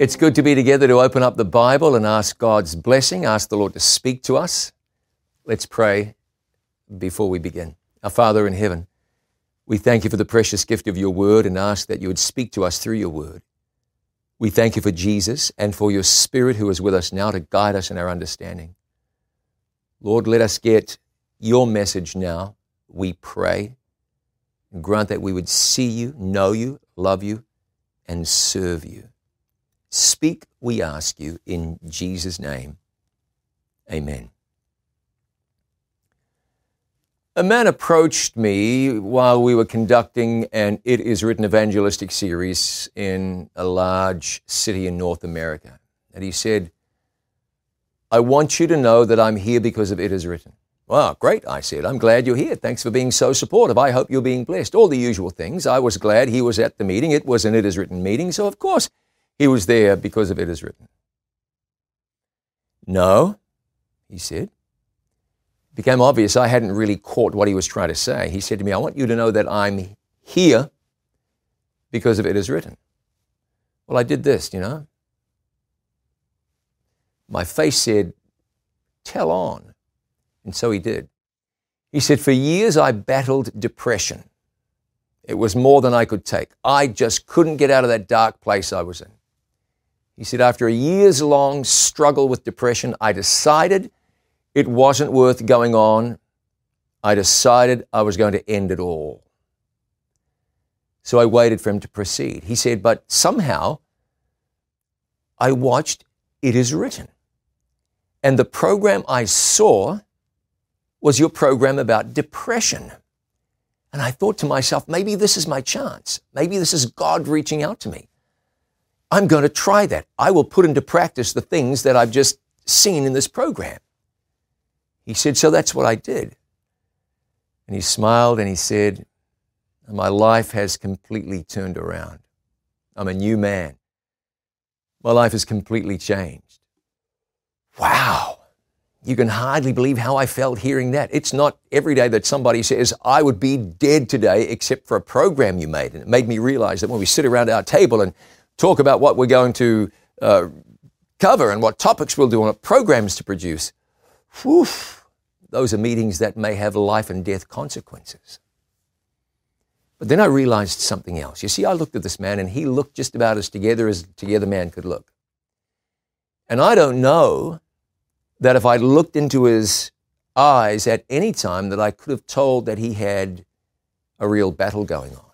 It's good to be together to open up the Bible and ask God's blessing, ask the Lord to speak to us. Let's pray before we begin. Our Father in heaven, we thank you for the precious gift of your word and ask that you would speak to us through your word. We thank you for Jesus and for your Spirit who is with us now to guide us in our understanding. Lord, let us get your message now, we pray, and grant that we would see you, know you, love you, and serve you. Speak, we ask you, in Jesus' name. Amen. A man approached me while we were conducting an It Is Written evangelistic series in a large city in North America. And he said, I want you to know that I'm here because of It Is Written. Well, great, I said. I'm glad you're here. Thanks for being so supportive. I hope you're being blessed. All the usual things. I was glad he was at the meeting. It was an It Is Written meeting, so of course he was there because of It Is Written. No, he said. It became obvious I hadn't really caught what he was trying to say. He said to me, I want you to know that I'm here because of It Is Written. Well, I did this, My face said, tell on. And so he did. He said, for years I battled depression. It was more than I could take. I just couldn't get out of that dark place I was in. He said, after a years-long struggle with depression, I decided it wasn't worth going on. I decided I was going to end it all. So I waited for him to proceed. He said, but somehow I watched It Is Written. And the program I saw was your program about depression. And I thought to myself, maybe this is my chance. Maybe this is God reaching out to me. I'm going to try that. I will put into practice the things that I've just seen in this program. He said, so that's what I did. And he smiled and he said, my life has completely turned around. I'm a new man. My life has completely changed. Wow. You can hardly believe how I felt hearing that. It's not every day that somebody says, I would be dead today except for a program you made. And it made me realize that when we sit around our table and talk about what we're going to cover and what topics we'll do and what programs to produce, those are meetings that may have life and death consequences. But then I realized something else. You see, I looked at this man and he looked just about as together man could look. And I don't know that if I looked into his eyes at any time that I could have told that he had a real battle going on.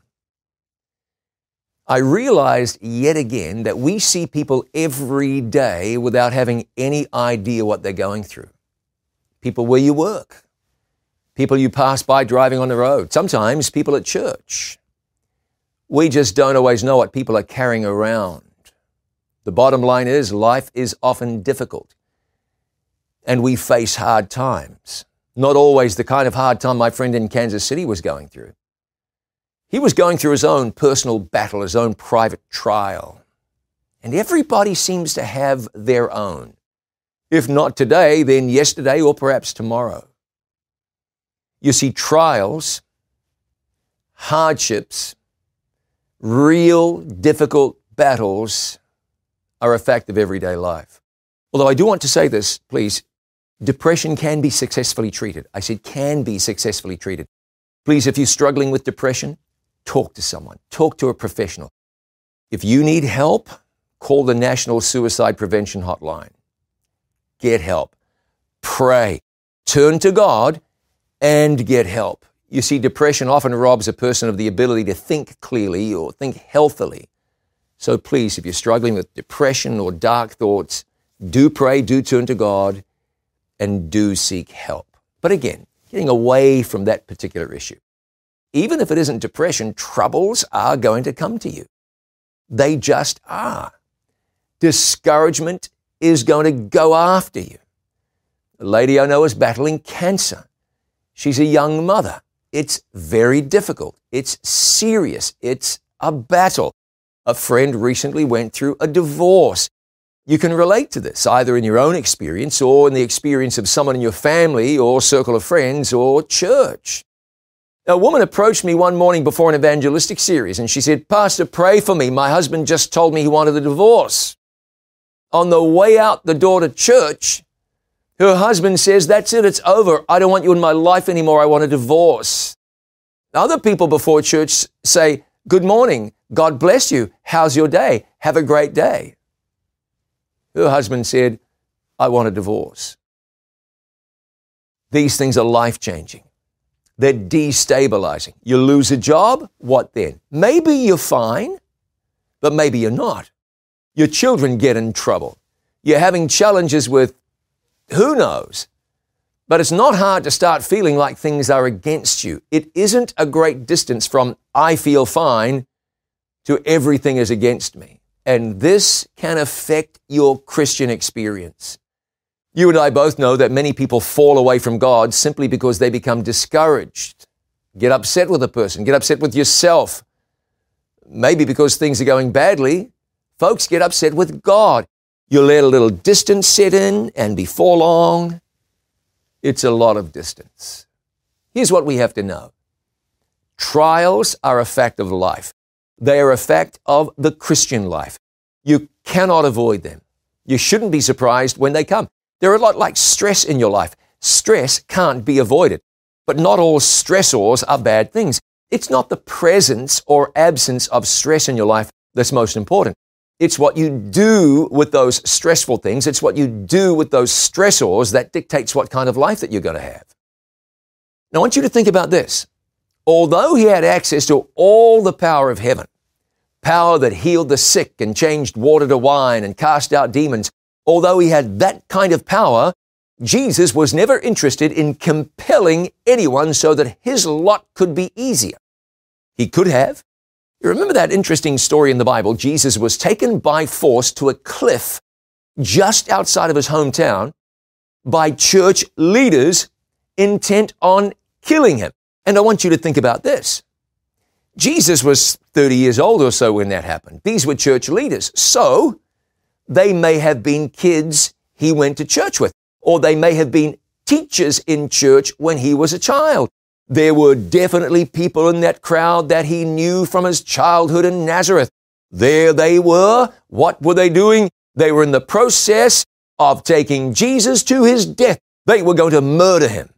I realized yet again that we see people every day without having any idea what they're going through. People where you work, people you pass by driving on the road, sometimes people at church. We just don't always know what people are carrying around. The bottom line is life is often difficult and we face hard times. Not always the kind of hard time my friend in Kansas City was going through. He was going through his own personal battle, his own private trial. And everybody seems to have their own. If not today, then yesterday or perhaps tomorrow. You see, trials, hardships, real difficult battles are a fact of everyday life. Although I do want to say this, please, depression can be successfully treated. I said can be successfully treated. Please, if you're struggling with depression, talk to someone. Talk to a professional. If you need help, call the National Suicide Prevention Hotline. Get help. Pray. Turn to God and get help. You see, depression often robs a person of the ability to think clearly or think healthily. So please, if you're struggling with depression or dark thoughts, do pray, do turn to God, and do seek help. But again, getting away from that particular issue. Even if it isn't depression, troubles are going to come to you. They just are. Discouragement is going to go after you. A lady I know is battling cancer. She's a young mother. It's very difficult. It's serious. It's a battle. A friend recently went through a divorce. You can relate to this either in your own experience or in the experience of someone in your family or circle of friends or church. A woman approached me one morning before an evangelistic series and she said, "Pastor, pray for me. My husband just told me he wanted a divorce." On the way out the door to church, her husband says, "That's it, it's over. I don't want you in my life anymore. I want a divorce." Other people before church say, "Good morning. God bless you. How's your day? Have a great day." Her husband said, "I want a divorce." These things are life-changing. They're destabilizing. You lose a job, what then? Maybe you're fine, but maybe you're not. Your children get in trouble. You're having challenges with who knows? But it's not hard to start feeling like things are against you. It isn't a great distance from "I feel fine" to "everything is against me." And this can affect your Christian experience. You and I both know that many people fall away from God simply because they become discouraged, get upset with a person, get upset with yourself. Maybe because things are going badly, folks get upset with God. You let a little distance set in, and before long, it's a lot of distance. Here's what we have to know. Trials are a fact of life. They are a fact of the Christian life. You cannot avoid them. You shouldn't be surprised when they come. They're a lot like stress in your life. Stress can't be avoided, but not all stressors are bad things. It's not the presence or absence of stress in your life that's most important. It's what you do with those stressful things. It's what you do with those stressors that dictates what kind of life that you're going to have. Now, I want you to think about this. Although he had access to all the power of heaven, power that healed the sick and changed water to wine and cast out demons, although he had that kind of power, Jesus was never interested in compelling anyone so that his lot could be easier. He could have. You remember that interesting story in the Bible? Jesus was taken by force to a cliff just outside of his hometown by church leaders intent on killing him. And I want you to think about this. Jesus was 30 years old or so when that happened. These were church leaders. So they may have been kids he went to church with, or they may have been teachers in church when he was a child. There were definitely people in that crowd that he knew from his childhood in Nazareth. There they were. What were they doing? They were in the process of taking Jesus to his death. They were going to murder him.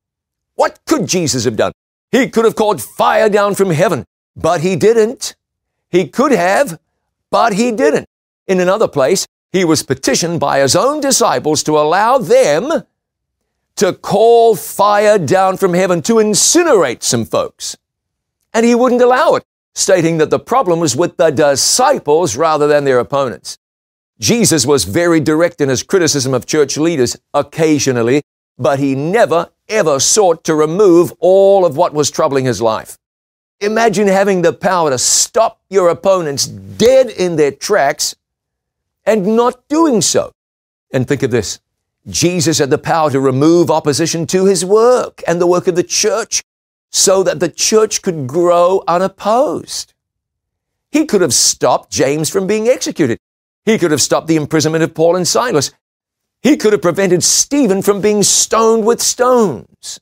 What could Jesus have done? He could have called fire down from heaven, but he didn't. He could have, but he didn't. In another place, he was petitioned by his own disciples to allow them to call fire down from heaven to incinerate some folks. And he wouldn't allow it, stating that the problem was with the disciples rather than their opponents. Jesus was very direct in his criticism of church leaders occasionally, but he never, ever sought to remove all of what was troubling his life. Imagine having the power to stop your opponents dead in their tracks and not doing so. And think of this. Jesus had the power to remove opposition to his work and the work of the church so that the church could grow unopposed. He could have stopped James from being executed. He could have stopped the imprisonment of Paul and Silas. He could have prevented Stephen from being stoned with stones.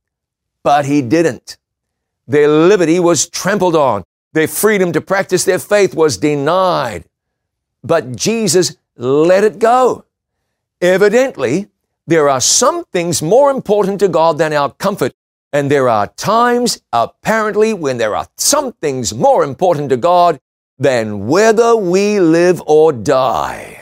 But he didn't. Their liberty was trampled on. Their freedom to practice their faith was denied. But Jesus let it go. Evidently, there are some things more important to God than our comfort, and there are times, apparently, when there are some things more important to God than whether we live or die.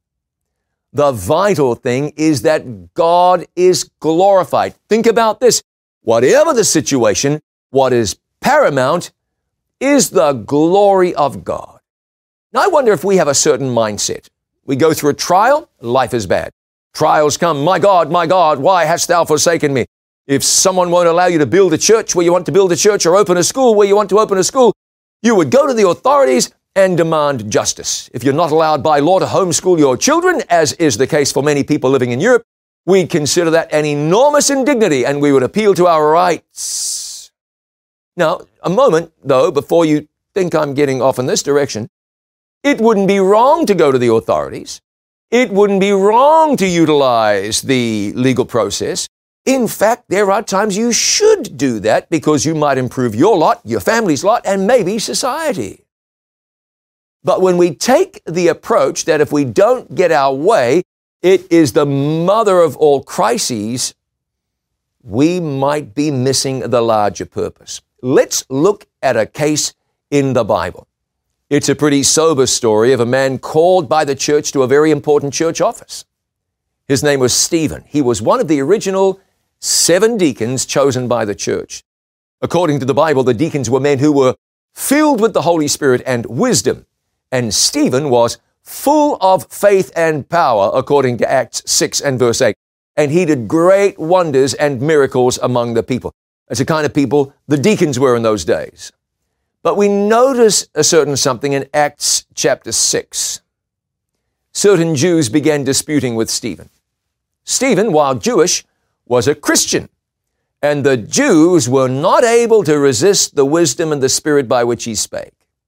The vital thing is that God is glorified. Think about this. Whatever the situation, what is paramount is the glory of God. Now, I wonder if we have a certain mindset. We go through a trial, life is bad. Trials come, my God, why hast thou forsaken me? If someone won't allow you to build a church where you want to build a church or open a school where you want to open a school, you would go to the authorities and demand justice. If you're not allowed by law to homeschool your children, as is the case for many people living in Europe, we'd consider that an enormous indignity and we would appeal to our rights. Now, a moment, though, before you think I'm getting off in this direction, it wouldn't be wrong to go to the authorities. It wouldn't be wrong to utilize the legal process. In fact, there are times you should do that because you might improve your lot, your family's lot, and maybe society. But when we take the approach that if we don't get our way, it is the mother of all crises, we might be missing the larger purpose. Let's look at a case in the Bible. It's a pretty sober story of a man called by the church to a very important church office. His name was Stephen. He was one of the original 7 deacons chosen by the church. According to the Bible, the deacons were men who were filled with the Holy Spirit and wisdom. And Stephen was full of faith and power, according to Acts 6 and verse 8. And he did great wonders and miracles among the people. That's the kind of people the deacons were in those days. But we notice a certain something in Acts chapter 6. Certain Jews began disputing with Stephen. Stephen, while Jewish, was a Christian, and the Jews were not able to resist the wisdom and the spirit by which he spake.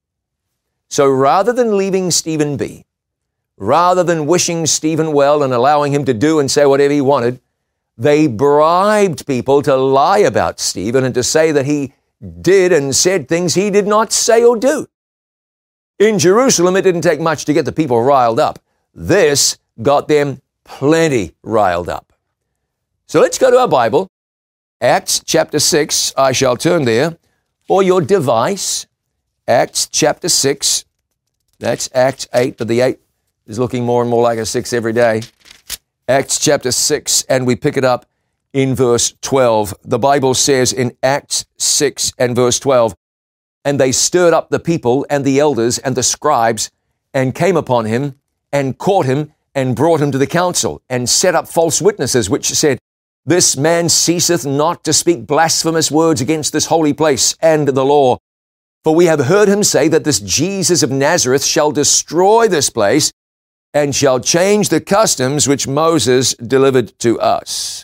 So rather than leaving Stephen be, rather than wishing Stephen well and allowing him to do and say whatever he wanted, they bribed people to lie about Stephen and to say that he did and said things he did not say or do. In Jerusalem, it didn't take much to get the people riled up. This got them plenty riled up. So let's go to our Bible. Acts chapter 6, I shall turn there, or your device. Acts chapter 6, that's Acts 8, but the 8 is looking more and more like a 6 every day. Acts chapter 6, and we pick it up in verse 12. The Bible says in Acts 6 and verse 12, and they stirred up the people and the elders and the scribes and came upon him and caught him and brought him to the council and set up false witnesses, which said, this man ceaseth not to speak blasphemous words against this holy place and the law. For we have heard him say that this Jesus of Nazareth shall destroy this place and shall change the customs which Moses delivered to us.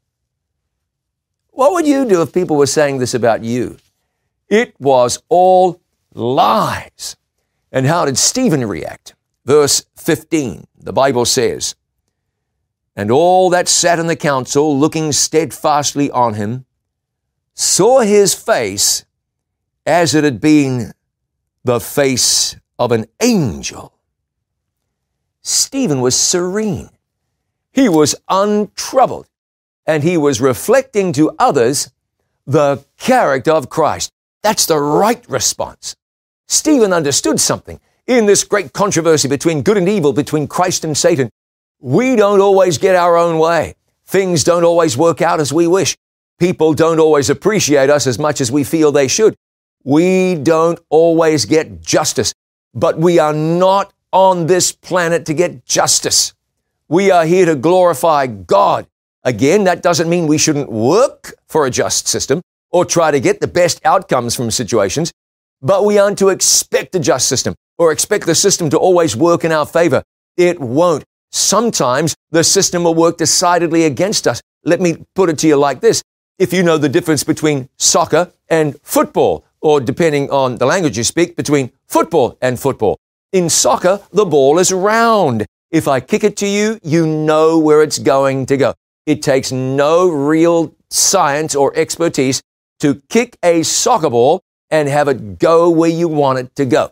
What would you do if people were saying this about you? It was all lies. And how did Stephen react? Verse 15, the Bible says, and all that sat in the council, looking steadfastly on him, saw his face as it had been the face of an angel. Stephen was serene. He was untroubled, and he was reflecting to others the character of Christ. That's the right response. Stephen understood something. In this great controversy between good and evil, between Christ and Satan, we don't always get our own way. Things don't always work out as we wish. People don't always appreciate us as much as we feel they should. We don't always get justice, but we are not on this planet to get justice. We are here to glorify God. Again, that doesn't mean we shouldn't work for a just system or try to get the best outcomes from situations, but we aren't to expect a just system or expect the system to always work in our favor. It won't. Sometimes the system will work decidedly against us. Let me put it to you like this. If you know the difference between soccer and football, or depending on the language you speak, between football and football. In soccer, the ball is round. If I kick it to you, you know where it's going to go. It takes no real science or expertise to kick a soccer ball and have it go where you want it to go.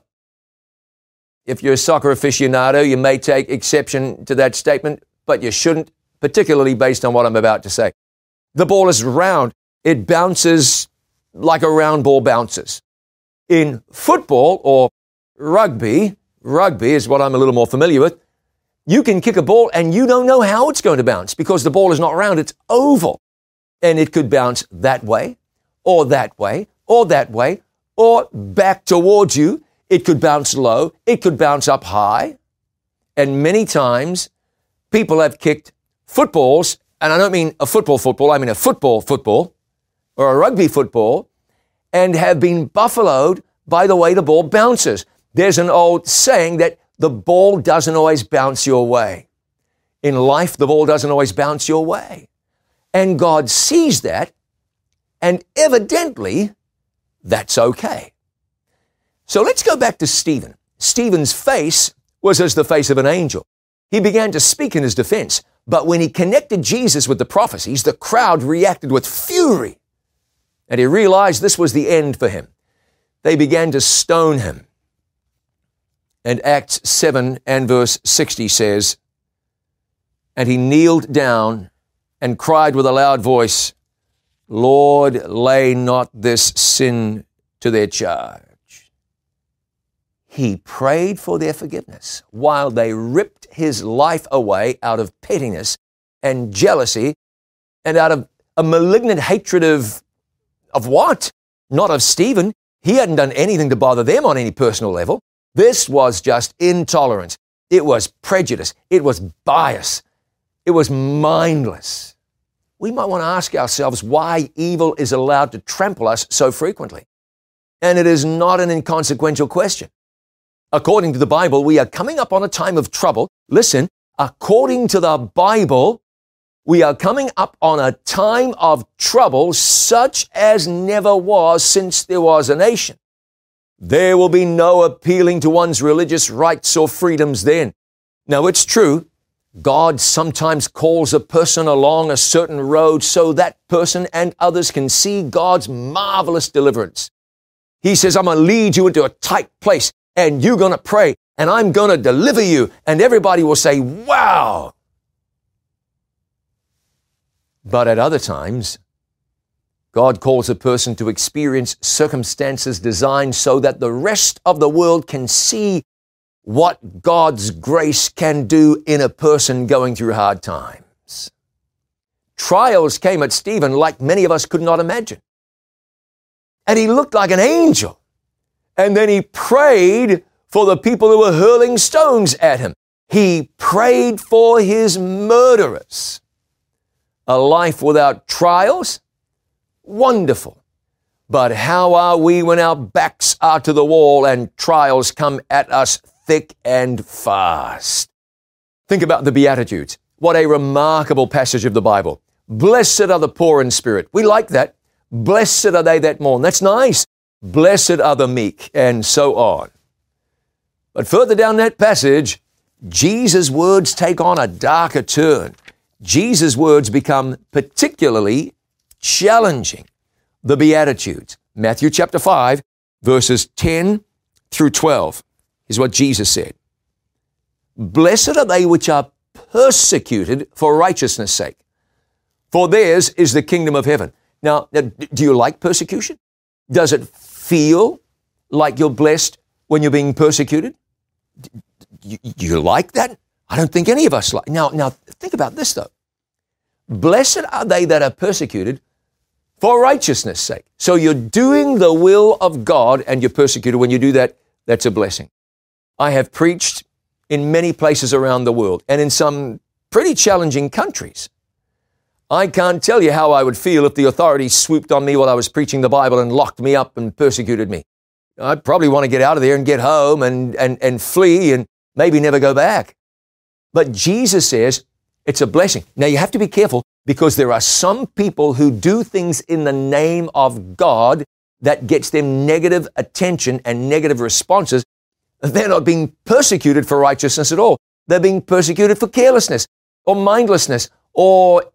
If you're a soccer aficionado, you may take exception to that statement, but you shouldn't, particularly based on what I'm about to say. The ball is round. It bounces like a round ball bounces. In football or rugby is what I'm a little more familiar with, you can kick a ball and you don't know how it's going to bounce because the ball is not round, it's oval. And it could bounce that way, or that way, or that way, or back towards you. It could bounce low. It could bounce up high. And many times, people have kicked footballs, and I don't mean a football, I mean a football, or a rugby football, and have been buffaloed by the way the ball bounces. There's an old saying that the ball doesn't always bounce your way. In life, the ball doesn't always bounce your way. And God sees that, and evidently, that's okay. So let's go back to Stephen. Stephen's face was as the face of an angel. He began to speak in his defense, but when he connected Jesus with the prophecies, the crowd reacted with fury, and he realized this was the end for him. They began to stone him. And Acts 7 and verse 60 says, "And he kneeled down and cried with a loud voice, Lord, lay not this sin to their charge." He prayed for their forgiveness while they ripped his life away out of pettiness and jealousy and out of a malignant hatred of what? Not of Stephen. He hadn't done anything to bother them on any personal level. This was just intolerance. It was prejudice. It was bias. It was mindless. We might want to ask ourselves why evil is allowed to trample us so frequently. And it is not an inconsequential question. According to the Bible, we are coming up on a time of trouble. Listen, according to the Bible, we are coming up on a time of trouble such as never was since there was a nation. There will be no appealing to one's religious rights or freedoms then. Now, it's true, God sometimes calls a person along a certain road so that person and others can see God's marvelous deliverance. He says, I'm going to lead you into a tight place, and you're going to pray, and I'm going to deliver you, and everybody will say, wow. But at other times, God calls a person to experience circumstances designed so that the rest of the world can see what God's grace can do in a person going through hard times. Trials came at Stephen like many of us could not imagine. And he looked like an angel. And then he prayed for the people who were hurling stones at him. He prayed for his murderers. A life without trials? Wonderful. But how are we when our backs are to the wall and trials come at us thick and fast? Think about the Beatitudes. What a remarkable passage of the Bible. Blessed are the poor in spirit. We like that. Blessed are they that mourn. That's nice. Blessed are the meek, and so on. But further down that passage, Jesus' words take on a darker turn. Jesus' words become particularly challenging. The Beatitudes, Matthew chapter 5, verses 10 through 12, is what Jesus said. Blessed are they which are persecuted for righteousness' sake, for theirs is the kingdom of heaven. Now, do you like persecution? Does it feel like you're blessed when you're being persecuted? Do you like that? I don't think any of us like. Now think about this though. Blessed are they that are persecuted for righteousness' sake. So you're doing the will of God and you're persecuted. When you do that, that's a blessing. I have preached in many places around the world and in some pretty challenging countries. I can't tell you how I would feel if the authorities swooped on me while I was preaching the Bible and locked me up and persecuted me. I'd probably want to get out of there and get home and flee and maybe never go back. But Jesus says it's a blessing. Now you have to be careful because there are some people who do things in the name of God that gets them negative attention and negative responses. They're not being persecuted for righteousness at all. They're being persecuted for carelessness or mindlessness or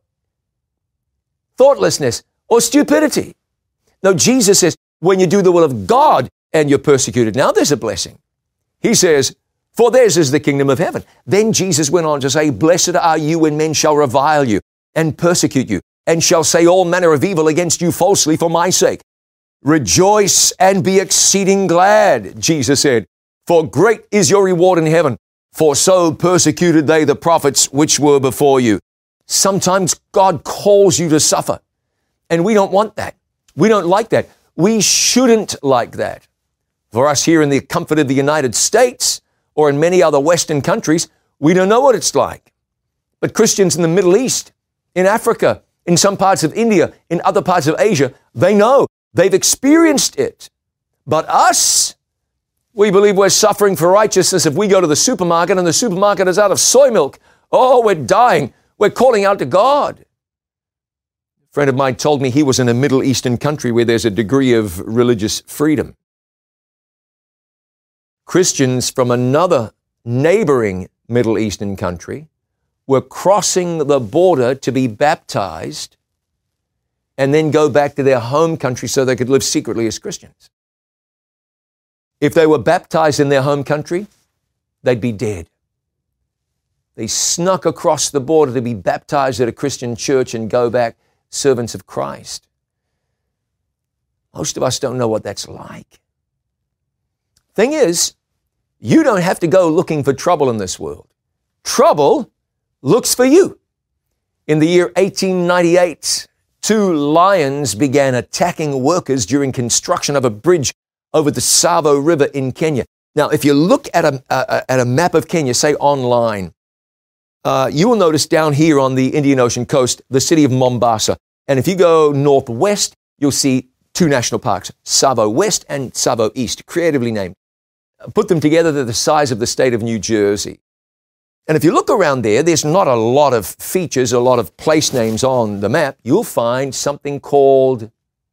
thoughtlessness or stupidity. No, Jesus says when you do the will of God and you're persecuted, now there's a blessing. He says, for theirs is the kingdom of heaven. Then Jesus went on to say, blessed are you when men shall revile you and persecute you and shall say all manner of evil against you falsely for my sake. Rejoice and be exceeding glad, Jesus said, for great is your reward in heaven, for so persecuted they the prophets which were before you. Sometimes God calls you to suffer, and we don't want that. We don't like that. We shouldn't like that. For us here in the comfort of the United States or in many other Western countries, we don't know what it's like. But Christians in the Middle East, in Africa, in some parts of India, in other parts of Asia, they know. They've experienced it. But us, we believe we're suffering for righteousness if we go to the supermarket and the supermarket is out of soy milk. Oh, we're dying. We're calling out to God. A friend of mine told me he was in a Middle Eastern country where there's a degree of religious freedom. Christians from another neighboring Middle Eastern country were crossing the border to be baptized and then go back to their home country so they could live secretly as Christians. If they were baptized in their home country, they'd be dead. They snuck across the border to be baptized at a Christian church and go back servants of Christ. Most of us don't know what that's like. Thing is, you don't have to go looking for trouble in this world. Trouble looks for you. In the year 1898, 2 lions began attacking workers during construction of a bridge over the Savo River in Kenya. Now, if you look at a map of Kenya, say online, you will notice down here on the Indian Ocean coast, the city of Mombasa. And if you go northwest, you'll see 2 national parks, Savo West and Savo East, creatively named. Put them together, they're the size of the state of New Jersey. And if you look around there, there's not a lot of features, a lot of place names on the map. You'll find something called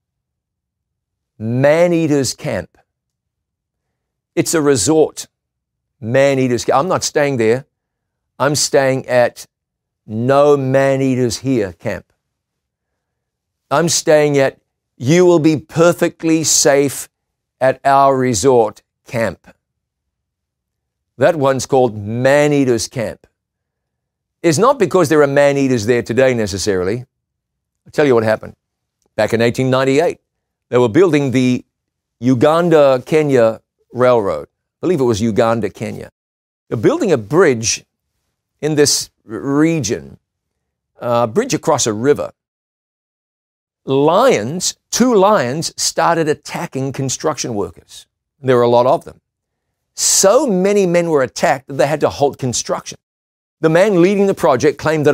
Man-Eater's Camp. It's a resort, Man-Eater's Camp. I'm not staying there. I'm staying at No Man-Eaters Here Camp. I'm staying at You Will Be Perfectly Safe at Our Resort Camp. That one's called Man-Eaters Camp. It's not because there are man-eaters there today necessarily. I'll tell you what happened. Back in 1898, they were building the Uganda-Kenya Railroad. I believe it was Uganda-Kenya. They're building a bridge in this region, a bridge across a river. 2 lions started attacking construction workers. There were a lot of them. So many men were attacked that they had to halt construction. The man leading the project claimed that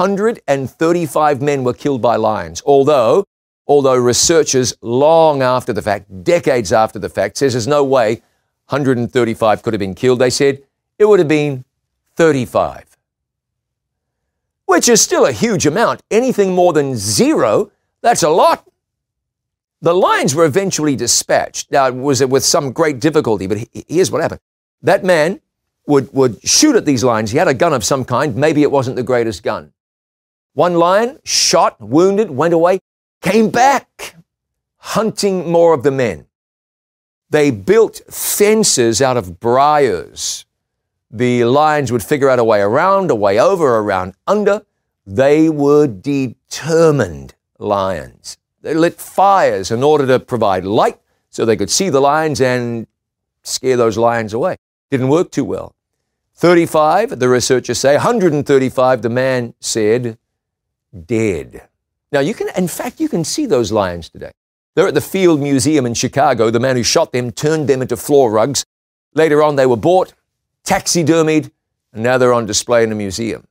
135 men were killed by lions, although researchers long after the fact, decades after the fact, says there's no way 135 could have been killed. They said it would have been 35, which is still a huge amount. Anything more than 0, that's a lot. The lions were eventually dispatched. Now, it was with some great difficulty, but here's what happened. That man would shoot at these lions. He had a gun of some kind. Maybe it wasn't the greatest gun. One lion shot, wounded, went away, came back, hunting more of the men. They built fences out of briars. The lions would figure out a way around, a way over, around, under. They were determined lions. They lit fires in order to provide light so they could see the lions and scare those lions away. Didn't work too well. 35, the researchers say, 135, the man said, dead. Now, you can see those lions today. They're at the Field Museum in Chicago. The man who shot them turned them into floor rugs. Later on, they were bought, taxidermied, and now they're on display in a museum.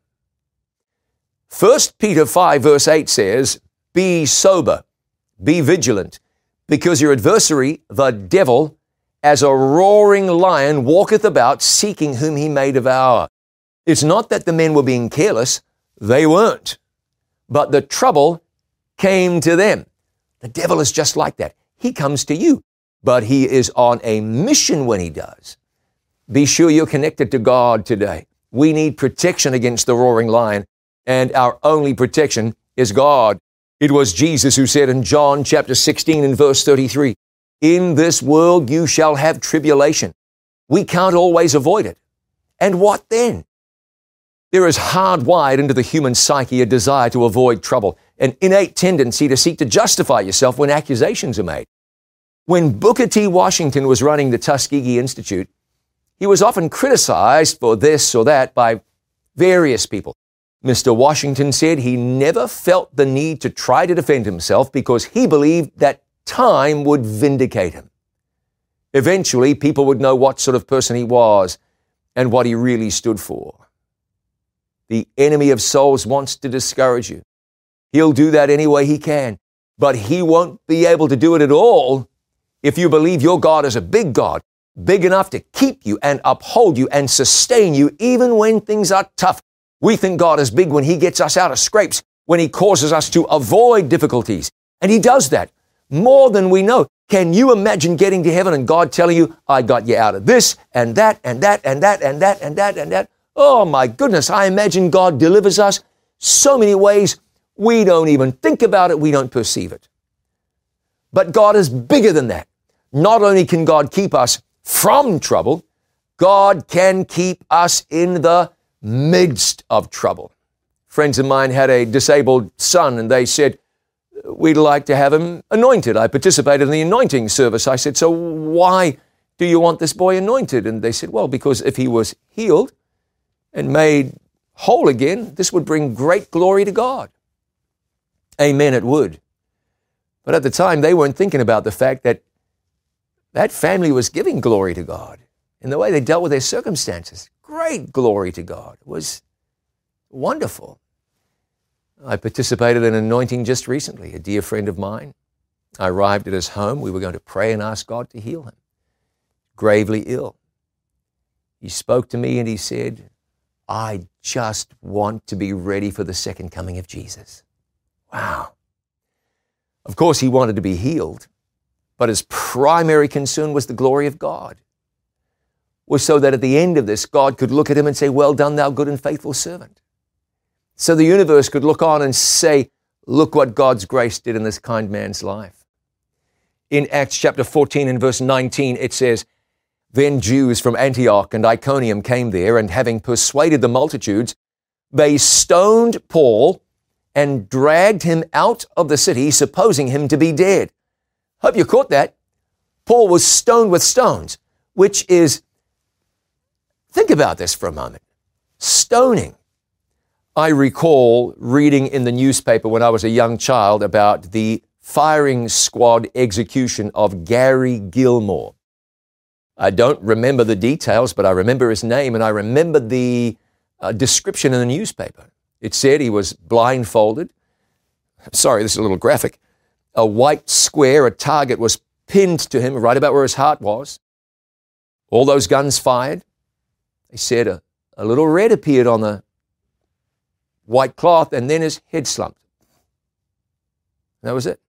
1 Peter 5, verse 8 says, be sober, be vigilant, because your adversary, the devil, as a roaring lion, walketh about, seeking whom he may devour. It's not that the men were being careless. They weren't. But the trouble came to them. The devil is just like that. He comes to you, but he is on a mission when he does. Be sure you're connected to God today. We need protection against the roaring lion, and our only protection is God. It was Jesus who said in John chapter 16 and verse 33, in this world you shall have tribulation. We can't always avoid it. And what then? There is hardwired into the human psyche a desire to avoid trouble, an innate tendency to seek to justify yourself when accusations are made. When Booker T. Washington was running the Tuskegee Institute, he was often criticized for this or that by various people. Mr. Washington said he never felt the need to try to defend himself because he believed that time would vindicate him. Eventually, people would know what sort of person he was and what he really stood for. The enemy of souls wants to discourage you. He'll do that any way he can, but he won't be able to do it at all if you believe your God is a big God, big enough to keep you and uphold you and sustain you even when things are tough. We think God is big when he gets us out of scrapes, when he causes us to avoid difficulties. And he does that more than we know. Can you imagine getting to heaven and God telling you, I got you out of this and that and that and that and that and that and that? Oh my goodness, I imagine God delivers us so many ways we don't even think about it, we don't perceive it. But God is bigger than that. Not only can God keep us from trouble, God can keep us in the midst of trouble. Friends of mine had a disabled son, and they said, we'd like to have him anointed. I participated in the anointing service. I said, so why do you want this boy anointed? And they said, well, because if he was healed and made whole again, this would bring great glory to God. Amen, it would. But at the time, they weren't thinking about the fact that that family was giving glory to God in the way they dealt with their circumstances. Great glory to God. It was wonderful. I participated in anointing just recently. A dear friend of mine, I arrived at his home. We were going to pray and ask God to heal him. Gravely ill. He spoke to me and he said, I just want to be ready for the second coming of Jesus. Wow. Of course, he wanted to be healed, but his primary concern was the glory of God. Was so that at the end of this, God could look at him and say, well done, thou good and faithful servant. So the universe could look on and say, look what God's grace did in this kind man's life. In Acts chapter 14 and verse 19, it says, then Jews from Antioch and Iconium came there, and having persuaded the multitudes, they stoned Paul and dragged him out of the city, supposing him to be dead. Hope you caught that. Paul was stoned with stones, which is, think about this for a moment. Stoning. I recall reading in the newspaper when I was a young child about the firing squad execution of Gary Gilmore. I don't remember the details, but I remember his name, and I remember the description in the newspaper. It said he was blindfolded. Sorry, this is a little graphic. A white square, a target, was pinned to him right about where his heart was. All those guns fired. They said a little red appeared on the white cloth, and then his head slumped. And that was it.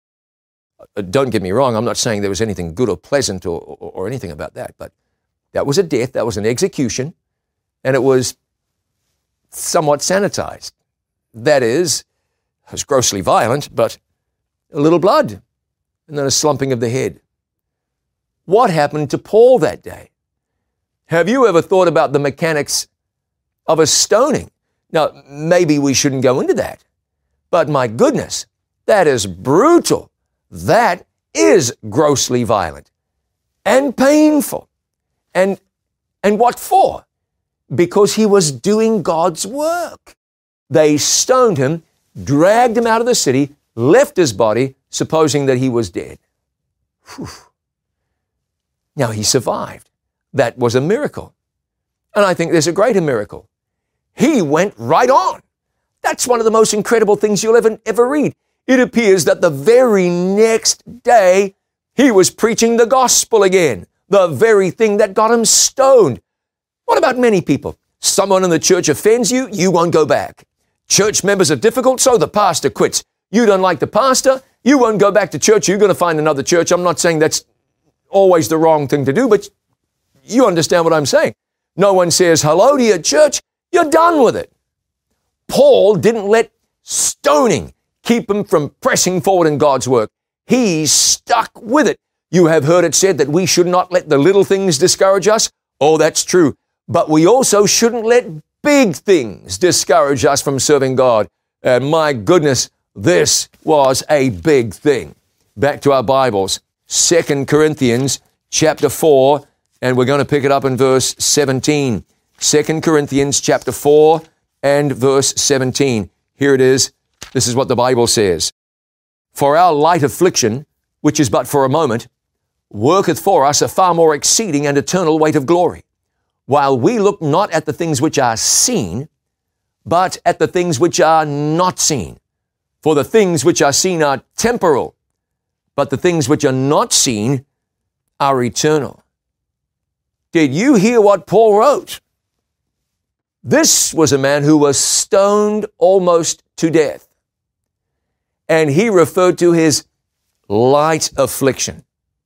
Don't get me wrong, I'm not saying there was anything good or pleasant or anything about that, but that was a death, that was an execution, and it was somewhat sanitized. That is, it was grossly violent, but a little blood, and then a slumping of the head. What happened to Paul that day? Have you ever thought about the mechanics of a stoning? Now, maybe we shouldn't go into that, but my goodness, that is brutal. That is grossly violent and painful. And what for? Because he was doing God's work. They stoned him, dragged him out of the city, left his body, supposing that he was dead. Whew. Now he survived. That was a miracle. And I think there's a greater miracle. He went right on. That's one of the most incredible things you'll ever read. It appears that the very next day, he was preaching the gospel again, the very thing that got him stoned. What about many people? Someone in the church offends you, you won't go back. Church members are difficult, so the pastor quits. You don't like the pastor, you won't go back to church, you're going to find another church. I'm not saying that's always the wrong thing to do, but you understand what I'm saying. No one says hello to your church, you're done with it. Paul didn't let stoning keep him from pressing forward in God's work. He stuck with it. You have heard it said that we should not let the little things discourage us. Oh, that's true. But we also shouldn't let big things discourage us from serving God. And my goodness, this was a big thing. Back to our Bibles, 2 Corinthians chapter 4, and we're going to pick it up in verse 17. 2 Corinthians chapter 4 and verse 17. Here it is. This is what the Bible says. For our light affliction, which is but for a moment, worketh for us a far more exceeding and eternal weight of glory, while we look not at the things which are seen, but at the things which are not seen. For the things which are seen are temporal, but the things which are not seen are eternal. Did you hear what Paul wrote? This was a man who was stoned almost to death. And he referred to his light affliction.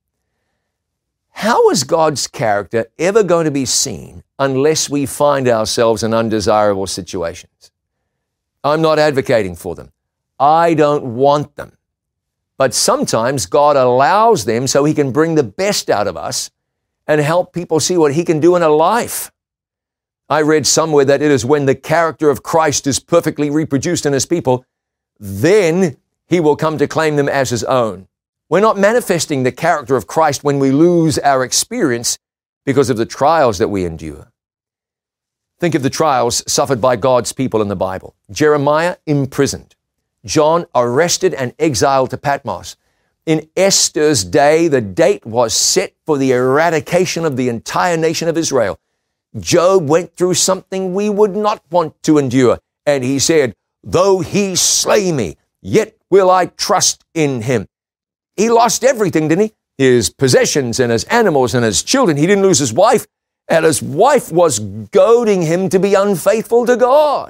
How is God's character ever going to be seen unless we find ourselves in undesirable situations? I'm not advocating for them. I don't want them. But sometimes God allows them so he can bring the best out of us and help people see what he can do in a life. I read somewhere that it is when the character of Christ is perfectly reproduced in his people, then he will come to claim them as his own. We're not manifesting the character of Christ when we lose our experience because of the trials that we endure. Think of the trials suffered by God's people in the Bible. Jeremiah imprisoned. John arrested and exiled to Patmos. In Esther's day, the date was set for the eradication of the entire nation of Israel. Job went through something we would not want to endure, and he said, "Though he slay me, yet will I trust in him." He lost everything, didn't he? His possessions and his animals and his children. He didn't lose his wife, and his wife was goading him to be unfaithful to God.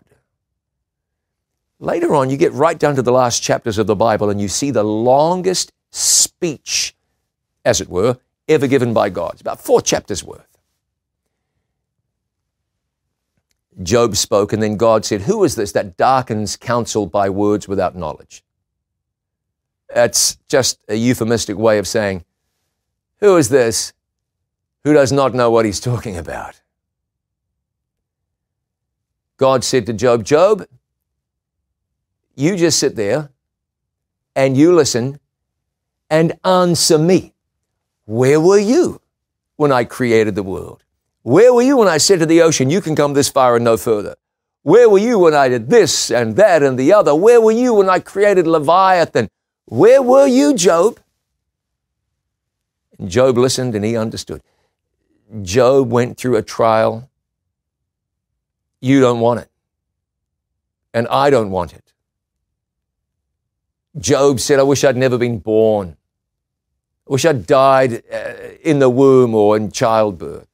Later on, you get right down to the last chapters of the Bible, and you see the longest speech, as it were, ever given by God. It's about 4 chapters worth. Job spoke, and then God said, "Who is this that darkens counsel by words without knowledge?" That's just a euphemistic way of saying, who is this who does not know what he's talking about? God said to Job, "Job, you just sit there and you listen and answer me. Where were you when I created the world? Where were you when I said to the ocean, you can come this far and no further? Where were you when I did this and that and the other? Where were you when I created Leviathan? Where were you, Job?" And Job listened and he understood. Job went through a trial. You don't want it. And I don't want it. Job said, "I wish I'd never been born. I wish I'd died in the womb or in childbirth."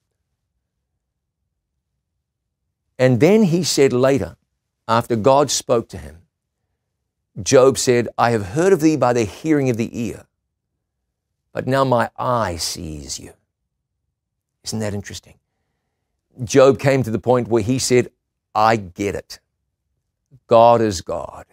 And then he said later, after God spoke to him, Job said, "I have heard of thee by the hearing of the ear, but now my eye sees you." Isn't that interesting? Job came to the point where he said, "I get it. God is God.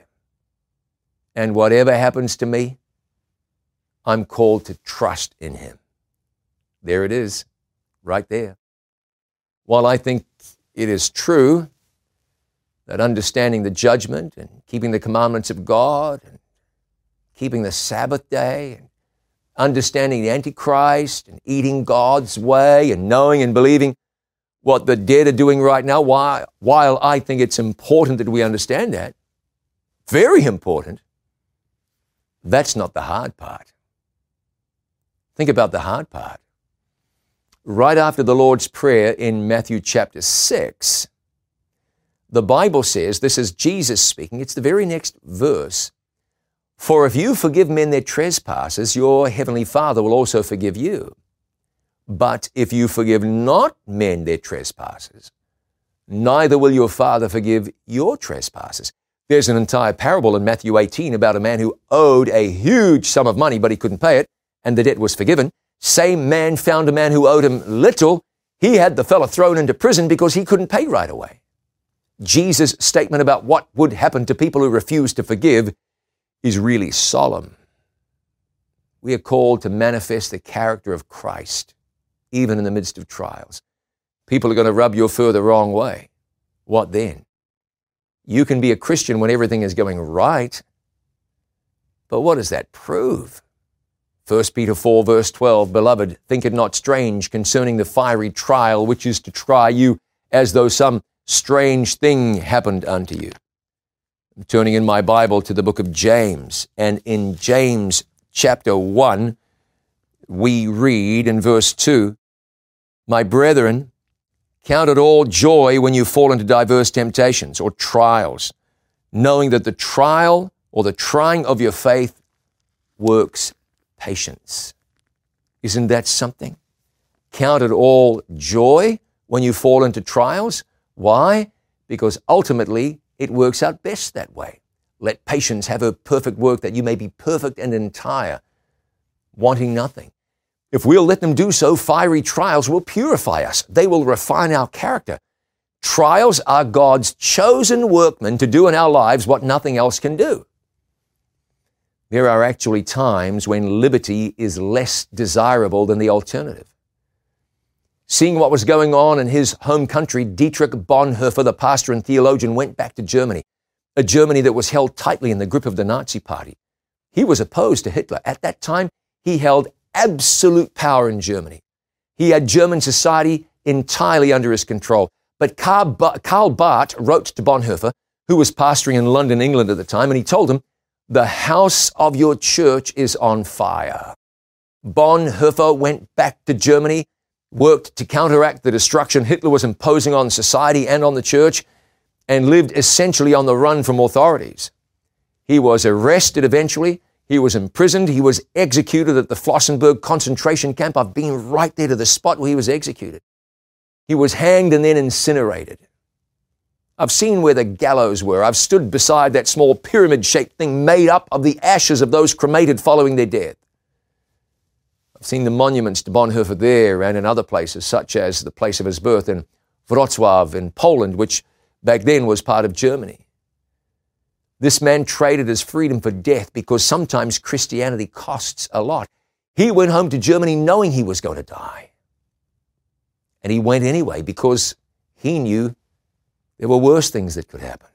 And whatever happens to me, I'm called to trust in him." There it is, right there. While I think it is true that understanding the judgment and keeping the commandments of God and keeping the Sabbath day and understanding the Antichrist and eating God's way and knowing and believing what the dead are doing right now, while I think it's important that we understand that, very important, that's not the hard part. Think about the hard part. Right after the Lord's Prayer in Matthew chapter 6, the Bible says, this is Jesus speaking, it's the very next verse, "For if you forgive men their trespasses, your heavenly Father will also forgive you. But if you forgive not men their trespasses, neither will your Father forgive your trespasses." There's an entire parable in Matthew 18 about a man who owed a huge sum of money, but he couldn't pay it, and the debt was forgiven. Same man found a man who owed him little. He had the fellow thrown into prison because he couldn't pay right away. Jesus' statement about what would happen to people who refuse to forgive is really solemn. We are called to manifest the character of Christ, even in the midst of trials. People are going to rub your fur the wrong way. What then? You can be a Christian when everything is going right, but what does that prove? 1 Peter 4 verse 12, "Beloved, think it not strange concerning the fiery trial which is to try you, as though some strange thing happened unto you." I'm turning in my Bible to the book of James, and in James chapter 1, we read in verse 2, "My brethren, count it all joy when you fall into diverse temptations or trials, knowing that the trial or the trying of your faith works patience." Isn't that something? Count it all joy when you fall into trials. Why? Because ultimately it works out best that way. "Let patience have her perfect work, that you may be perfect and entire, wanting nothing." If we'll let them do so, fiery trials will purify us. They will refine our character. Trials are God's chosen workmen to do in our lives what nothing else can do. There are actually times when liberty is less desirable than the alternative. Seeing what was going on in his home country, Dietrich Bonhoeffer, the pastor and theologian, went back to Germany, a Germany that was held tightly in the grip of the Nazi Party. He was opposed to Hitler. At that time, he held absolute power in Germany. He had German society entirely under his control. But Karl Barth wrote to Bonhoeffer, who was pastoring in London, England at the time, and he told him, "The house of your church is on fire." Bonhoeffer went back to Germany, worked to counteract the destruction Hitler was imposing on society and on the church, and lived essentially on the run from authorities. He was arrested eventually. He was imprisoned. He was executed at the Flossenburg concentration camp. I've been right there to the spot where he was executed. He was hanged and then incinerated. I've seen where the gallows were. I've stood beside that small pyramid-shaped thing made up of the ashes of those cremated following their death. I've seen the monuments to Bonhoeffer there and in other places, such as the place of his birth in Wrocław in Poland, which back then was part of Germany. This man traded his freedom for death because sometimes Christianity costs a lot. He went home to Germany knowing he was going to die. And he went anyway because he knew there were worse things that could happen.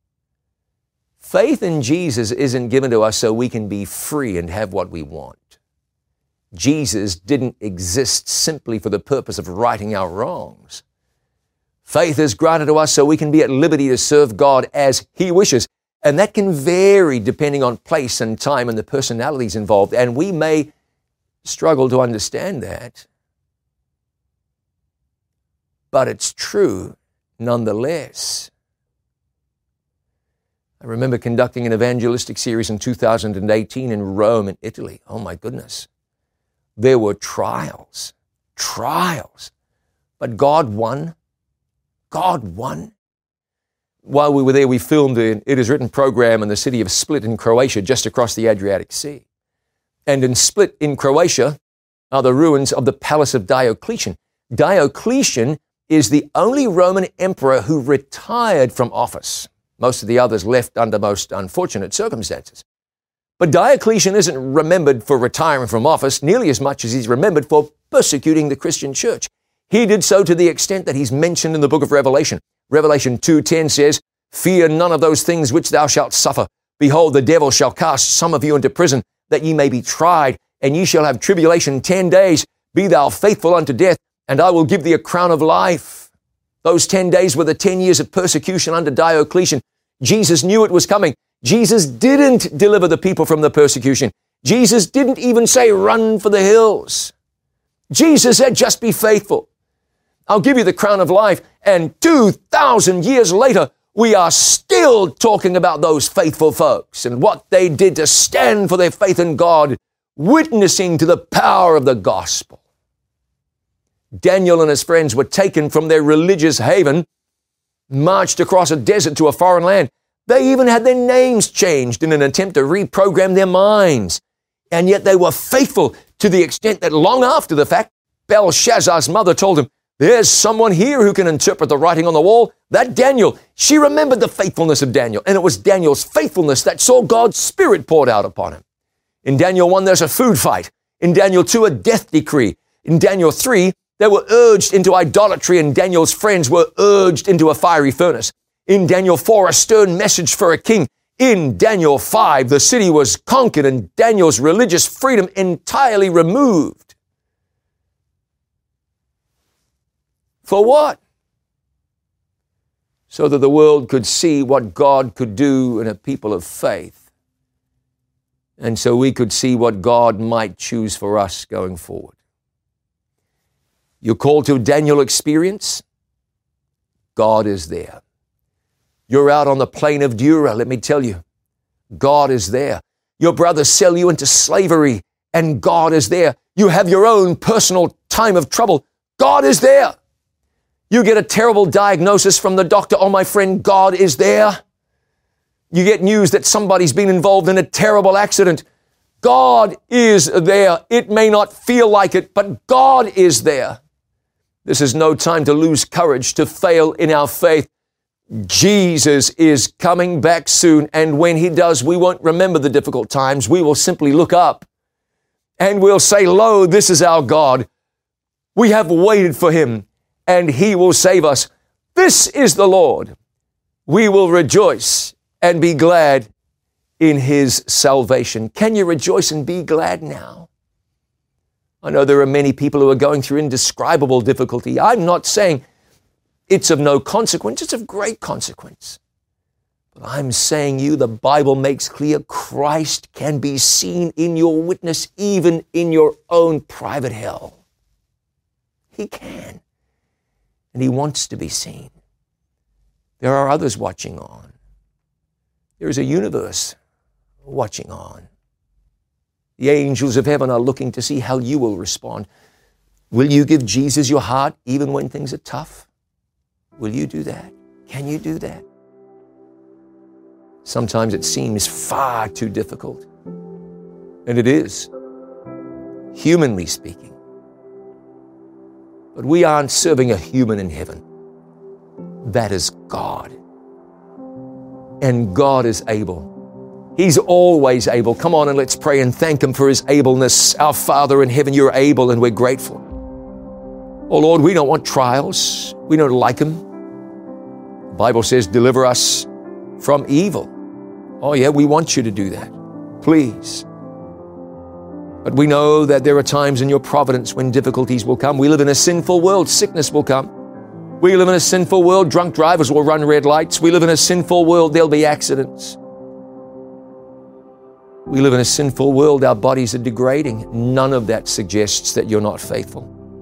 Faith in Jesus isn't given to us so we can be free and have what we want. Jesus didn't exist simply for the purpose of righting our wrongs. Faith is granted to us so we can be at liberty to serve God as He wishes. And that can vary depending on place and time and the personalities involved. And we may struggle to understand that. But it's true nonetheless. I remember conducting an evangelistic series in 2018 in Rome, in Italy. Oh my goodness. There were trials. But God won. God won. While we were there, we filmed an It Is Written program in the city of Split in Croatia, just across the Adriatic Sea. And in Split in Croatia are the ruins of the palace of Diocletian. Diocletian is the only Roman emperor who retired from office. Most of the others left under most unfortunate circumstances. But Diocletian isn't remembered for retiring from office nearly as much as he's remembered for persecuting the Christian church. He did so to the extent that he's mentioned in the book of Revelation. Revelation 2:10 says, "Fear none of those things which thou shalt suffer. Behold, the devil shall cast some of you into prison, that ye may be tried, and ye shall have tribulation 10 days. Be thou faithful unto death, and I will give thee a crown of life." Those 10 days were the 10 years of persecution under Diocletian. Jesus knew it was coming. Jesus didn't deliver the people from the persecution. Jesus didn't even say, "Run for the hills." Jesus said, "Just be faithful. I'll give you the crown of life." And 2,000 years later, we are still talking about those faithful folks and what they did to stand for their faith in God, witnessing to the power of the gospel. Daniel and his friends were taken from their religious haven, marched across a desert to a foreign land. They even had their names changed in an attempt to reprogram their minds. And yet they were faithful to the extent that long after the fact, Belshazzar's mother told him, "There's someone here who can interpret the writing on the wall. That Daniel." She remembered the faithfulness of Daniel, and it was Daniel's faithfulness that saw God's Spirit poured out upon him. In Daniel 1, there's a food fight. In Daniel 2, a death decree. In Daniel 3, they were urged into idolatry, and Daniel's friends were urged into a fiery furnace. In Daniel 4, a stern message for a king. In Daniel 5, the city was conquered and Daniel's religious freedom entirely removed. For what? So that the world could see what God could do in a people of faith. And so we could see what God might choose for us going forward. You're called to a Daniel experience? God is there. You're out on the plain of Dura, let me tell you. God is there. Your brothers sell you into slavery, and God is there. You have your own personal time of trouble. God is there. You get a terrible diagnosis from the doctor. Oh, my friend, God is there. You get news that somebody's been involved in a terrible accident. God is there. It may not feel like it, but God is there. This is no time to lose courage, to fail in our faith. Jesus is coming back soon, and when He does, we won't remember the difficult times. We will simply look up, and we'll say, "Lo, this is our God. We have waited for him, and he will save us. This is the Lord. We will rejoice and be glad in his salvation. Can you rejoice and be glad now? I know there are many people who are going through indescribable difficulty. I'm not saying it's of no consequence. It's of great consequence. But I'm saying you, the Bible makes clear Christ can be seen in your witness, even in your own private hell. He can. And he wants to be seen. There are others watching on. There is a universe watching on. The angels of heaven are looking to see how you will respond. Will you give Jesus your heart even when things are tough? Will you do that? Can you do that? Sometimes it seems far too difficult. And it is, humanly speaking. But we aren't serving a human in heaven. That is God. And God is able. He's always able. Come on and let's pray and thank him for his ableness. Our Father in heaven, you're able and we're grateful. Oh Lord, we don't want trials. We don't like them. The Bible says, deliver us from evil. Oh yeah, we want you to do that. Please. But we know that there are times in your providence when difficulties will come. We live in a sinful world. Sickness will come. We live in a sinful world. Drunk drivers will run red lights. We live in a sinful world. There'll be accidents. We live in a sinful world. Our bodies are degrading. None of that suggests that you're not faithful.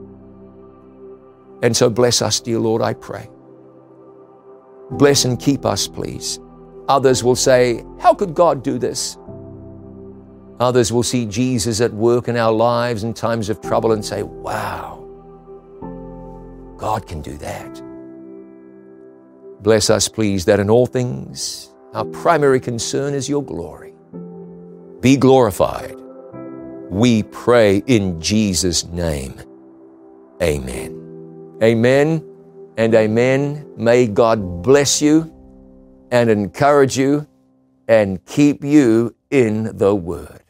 And so bless us, dear Lord, I pray. Bless and keep us, please. Others will say, how could God do this? Others will see Jesus at work in our lives in times of trouble and say, wow, God can do that. Bless us, please, that in all things, our primary concern is your glory. Be glorified. We pray in Jesus' name. Amen. Amen and amen. May God bless you and encourage you and keep you in the Word.